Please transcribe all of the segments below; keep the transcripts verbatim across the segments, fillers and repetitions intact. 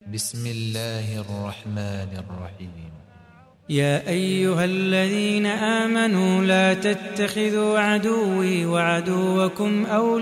بسم الله الرحمن الرحيم. يا أيها الذين آمنوا لا تتخذوا عدوي وعدوكم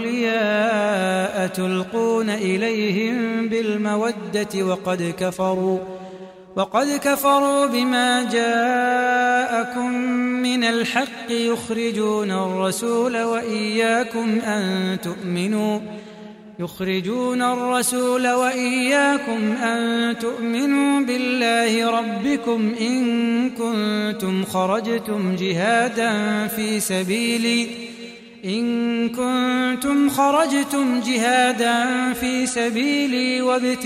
أولياء تلقون إليهم بالمودة وقد كفروا وقد كفروا بما جاءكم من الحق يخرجون الرسول وإياكم أن تؤمنوا يخرجون الرسول وإياكم أن تؤمنوا بالله ربكم إن كنتم خرجتم جهادا في سبيلي إن كنتم خرجتم جهادا في سبيلي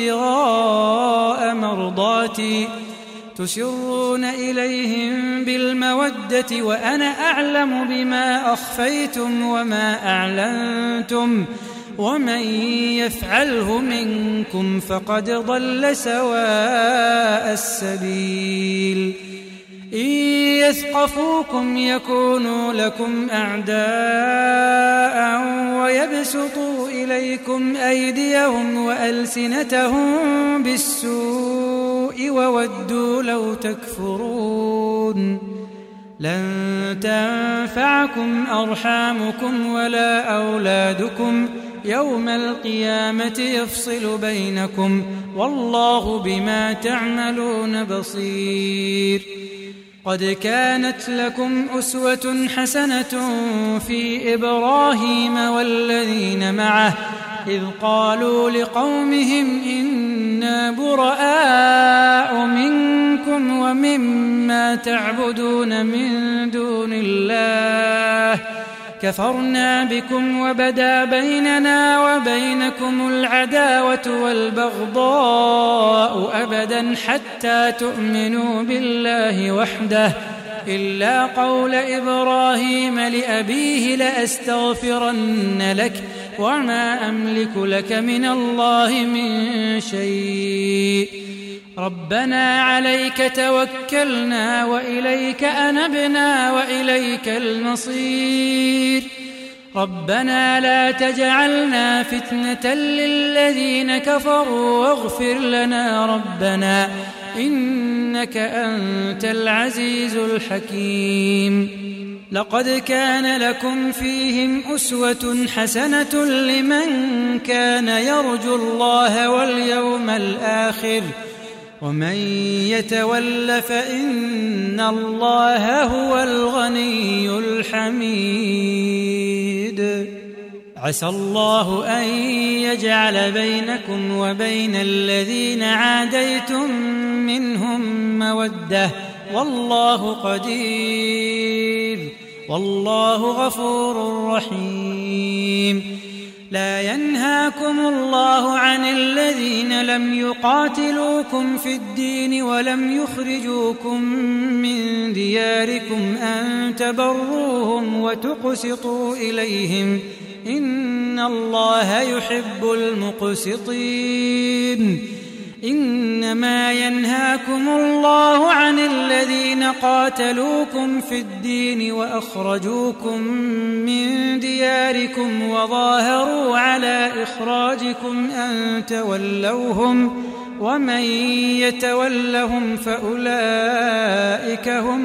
وابتغاء مرضاتي تسرون إليهم بالمودة وأنا أعلم بما أخفيتم وما أعلنتم ومن يفعله منكم فقد ضل سواء السبيل إن يثقفوكم يكونوا لكم أعداء ويبسطوا إليكم أيديهم وألسنتهم بالسوء وودوا لو تكفرون لن تنفعكم أرحامكم ولا أولادكم يوم القيامة يفصل بينكم والله بما تعملون بصير. قد كانت لكم أسوة حسنة في إبراهيم والذين معه إذ قالوا لقومهم إنا براء منكم ومما تعبدون من دون الله كفرنا بكم وبدا بيننا وبينكم العداوة والبغضاء أبدا حتى تؤمنوا بالله وحده إلا قول إبراهيم لأبيه لأستغفرن لك وما أملك لك من الله من شيء ربنا عليك توكلنا وإليك أنبنا وإليك المصير ربنا لا تجعلنا فتنة للذين كفروا واغفر لنا ربنا إنك أنت العزيز الحكيم. لقد كان لكم فيهم أسوة حسنة لمن كان يرجو الله واليوم الآخر ومن يتول فإن الله هو الغني الحميد. عسى الله أن يجعل بينكم وبين الذين عاديتم منهم مودة والله قدير والله غفور رحيم. لا ينهاكم الله عن الذين لم يقاتلوكم في الدين ولم يخرجوكم من دياركم أن تبروهم وتقسطوا إليهم إن الله يحب المقسطين. إنما ينهاكم الله عن الذين قاتلوكم في الدين وأخرجوكم من دياركم وظاهروا على إخراجكم أن تولوهم ومن يتولهم فأولئك هم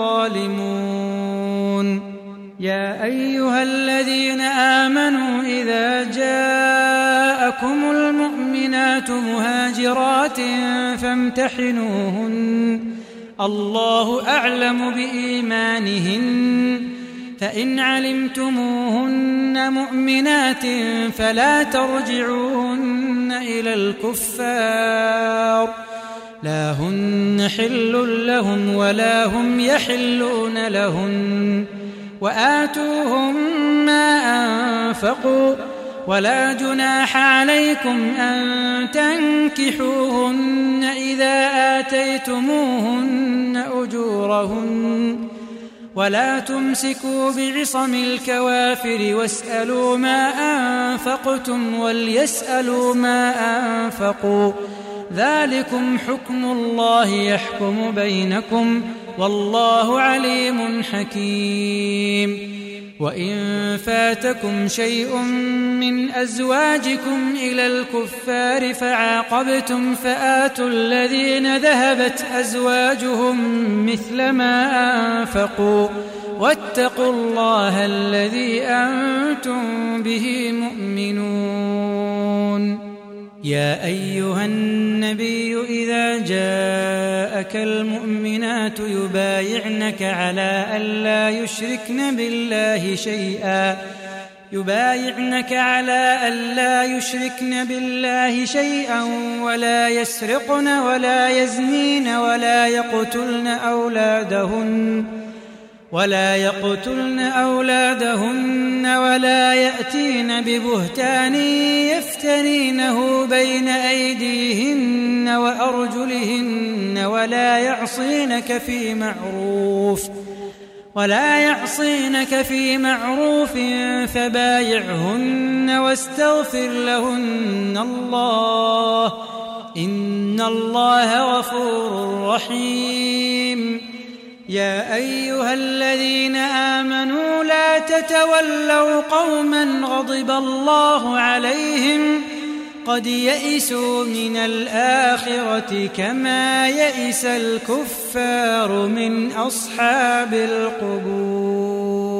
الظالمون. يا أيها الذين آمنوا إذا جاءكم المؤمنات مهاجرات فامتحنوهن الله أعلم بإيمانهن فإن علمتموهن مؤمنات فلا ترجعوهن إلى الكفار لا هن حل لهم ولا هم يحلون لهن وآتوهم ما أنفقوا ولا جناح عليكم أن تنكحوهن إذا آتيتموهن أجورهن ولا تمسكوا بعصم الكوافر واسألوا ما أنفقتم وليسألوا ما أنفقوا ذلكم حكم الله يحكم بينكم والله عليم حكيم. وإن فاتكم شيء من أزواجكم إلى الكفار فعاقبتم فآتوا الذين ذهبت أزواجهم مثل ما أنفقوا واتقوا الله الذي أنتم به مؤمنون. يا أيها النبي إذا جاءك المؤمنات يبايعنك على ألا يشركن بالله شيئا يبايعنك على ألا يشركن بالله شيئا ولا يسرقن ولا يزنين ولا يقتلن أولادهن ولا يقتلن أولادهن ولا يأتين ببهتان يفترينه بين أيديهن وأرجلهن ولا يعصينك في معروف ولا يعصينك في معروف فبايعهن واستغفر لهن الله إن الله غفور رحيم. يا أيها الذين آمنوا لا تتولوا قوما غضب الله عليهم قد يئسوا من الآخرة كما يئس الكفار من أصحاب القبور.